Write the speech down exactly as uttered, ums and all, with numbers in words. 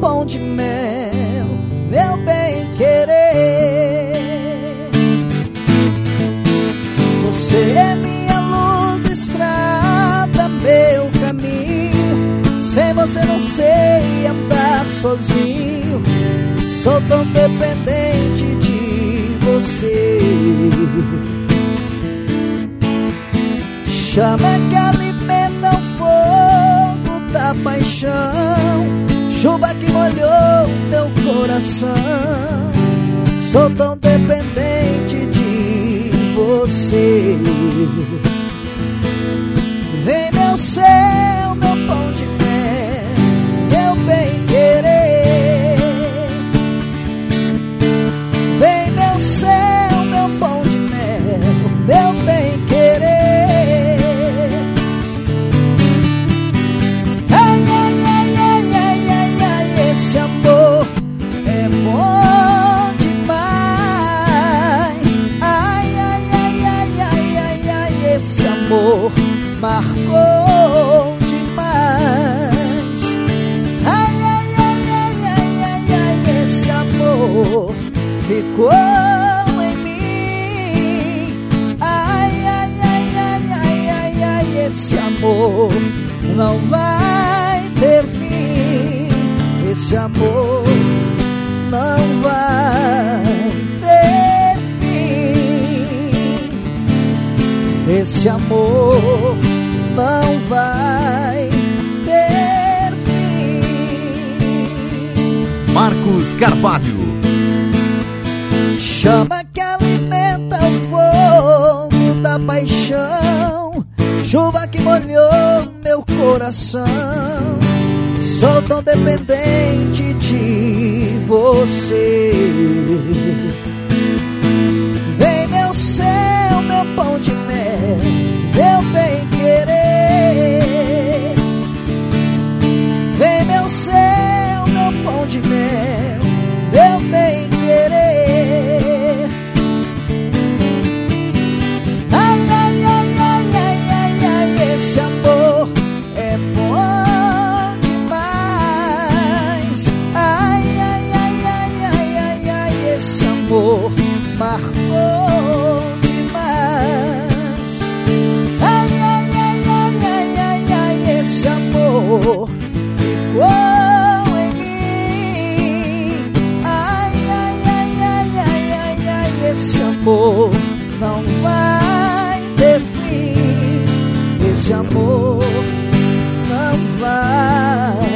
pão de mel, meu bem querer. Você é minha luz, estrada, meu caminho. Sem você não sei andar sozinho. Sou tão dependente de você. Chama que alimenta o fogo da paixão, chuva que molhou meu coração. Sou tão dependente de você. Vem meu céu, meu pão de mel, meu bem querer. Vem meu céu, meu pão de mel, meu bem querer. Ai, ai, ai, ai, ai, ai, ai, esse amor é bom demais. Ai, ai, ai, ai, ai, ai, ai, esse amor marcou demais. Ai, ai, ai, ai, ai, ai, ai, esse amor ficou em mim. Ai, ai, ai, ai, ai, ai, ai, esse amor não vai ter fim. Esse amor não vai ter fim. Esse amor não vai ter fim. Marcos Carvalho. Chama que alimenta o fogo da paixão, chuva que molhou meu coração. Sou tão dependente de você. Vem meu céu, meu pão de mel, meu bem querer. Vem meu céu, meu pão de mel, meu bem querer. Ai, ai, ai, ai, ai, ai, ai, esse amor é bom demais. Ai, ai, ai, ai, ai, ai, ai, esse amor marcou demais. Ai, ai, ai, ai, ai, ai, ai, esse amor ficou em mim. Ai, ai, ai, ai, ai, ai, ai, esse amor não vai ter fim. Esse amor não vai